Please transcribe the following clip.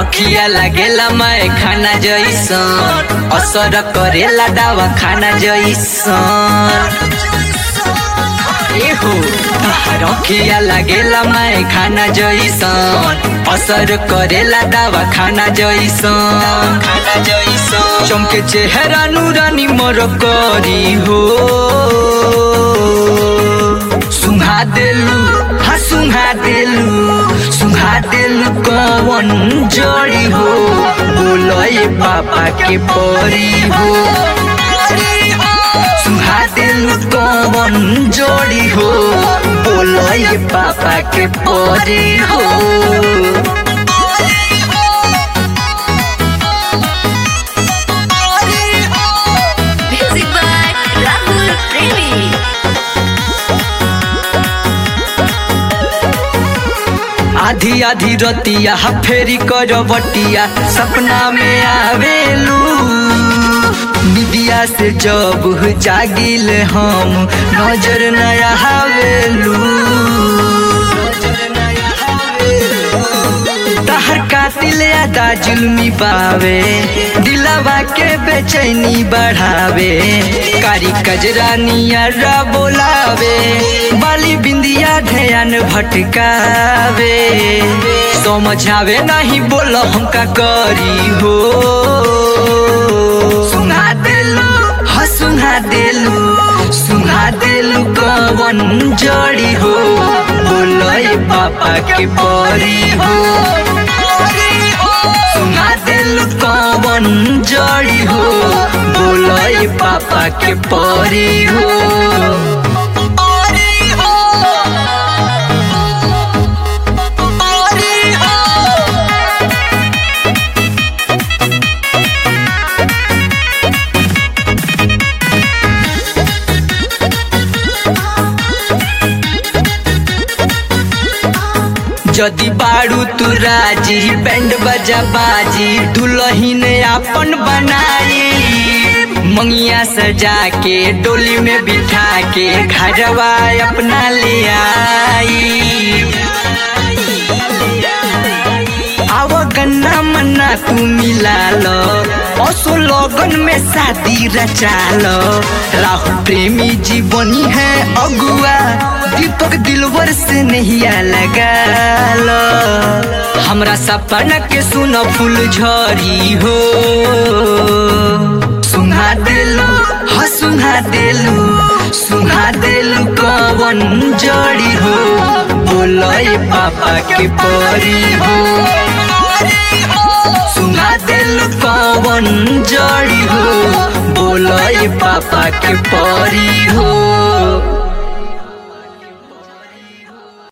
अखिया लागेला मैं खाना जैसन, असर करेला दवा खाना जैसन। अखिया लागेला मैं खाना जैसन, असर करेला दवा खाना जैसन। चमके चेहरा नूरानी मोर करी हो, सुंघा देलू हाँ सुंघा देलू कौन जोड़ी हो, बोलो ये पापा के परी हो। सुंघा देलू कौन जोड़ी हो, बोलो ये पापा के परी हो। आधी आधी रतिया फेरी करवटिया, सपना में आवेलू। निदिया से जब जागिल हम, नजर नया आवेलू। तहर कातिल यादा जुल्मी बावे, दिलवा के बेचैनी बढ़ावे। कारी कजरा नियरा बोलावे, बाली बिंदिया ध्यान भटकावे। समझावे नहीं बोलो हमका करी हो, सुना देलू हाँ सुना देलू कौन जोड़ी हो, बोलो ये पापा के परी हो। सुना देलू कौन जोड़ी हो, बोलो ये पापा के परी हो। जदी बाड़ू तू राजी, बैंड बजा बाजी, दुल्हन अपन बनाई। मंगिया सजा के डोली में बिठा के, घरवा अपना ले आई। आव गन्ना मन्ना तू मिला लो, असो लगन में शादी रचा लो। राहुल प्रेमी जीवनी है अगुआ, दीपक दिलवर से नहिया लगा लो। हमरा सपना के सुनो फूल झरी हो, सुना देलू हाँ सुना देलू कौन जोड़ी हो, बोलो ये पापा के परी हो। सुना देलू कौन जोड़ी हो, बोलो ये पापा के परी हो।